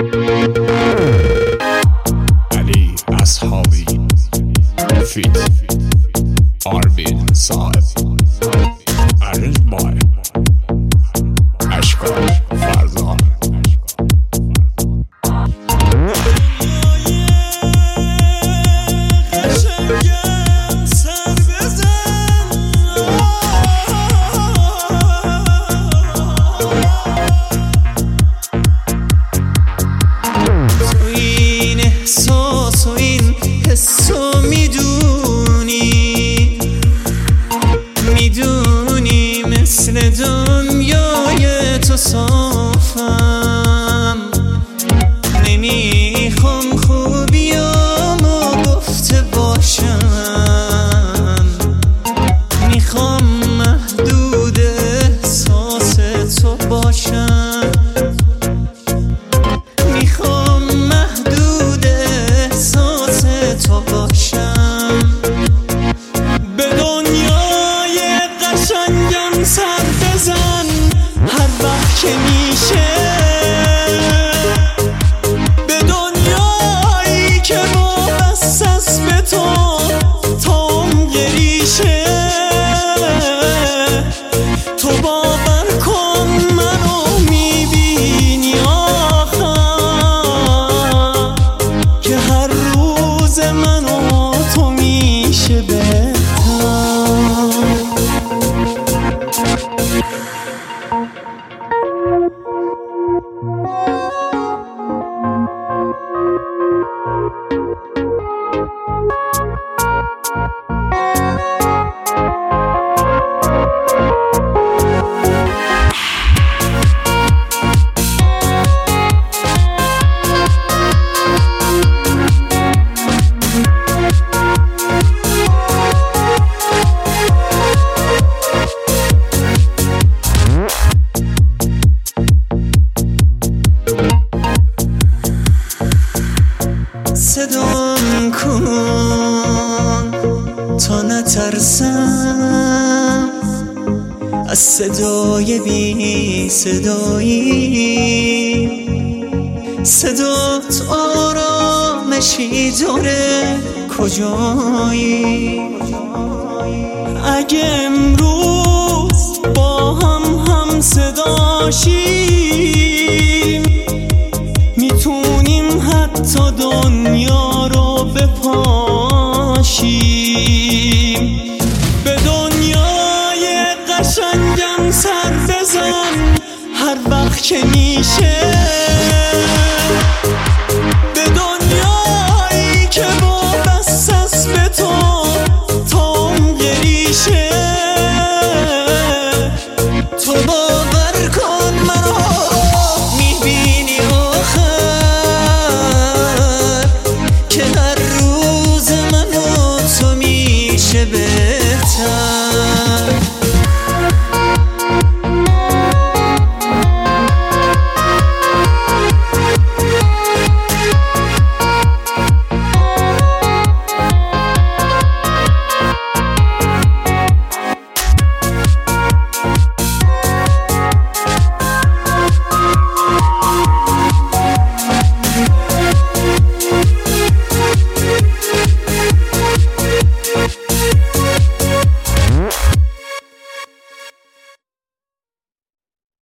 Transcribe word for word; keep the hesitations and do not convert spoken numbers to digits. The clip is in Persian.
علی اصحابی فیت آروین صاحب ارنج بای اشکال فرزان. حسو میدونی میدونی مثل دنیای تو صافم، نمیخوام خوبیامو گفته باشم، میخوام محدود احساس تو باشم، میخوام محدود احساس تو باشم. به دنیای قشنگم سر بزن هر وقت که میشه، به دنیایی که وابسته است به تو تا عمق ریشه. تو باور کن منو میبینی آخر که هر روز منو تو میشه بهتر. صدام کن تا نترسم از صدای بی صدایی، صدات آرامشی داره کجایی. اگه امروز با هم هم صداشیم میتونیم حتی دنیا رو بپاشیم. به دنیای قشنگم سر بزن هر وقت که میشه،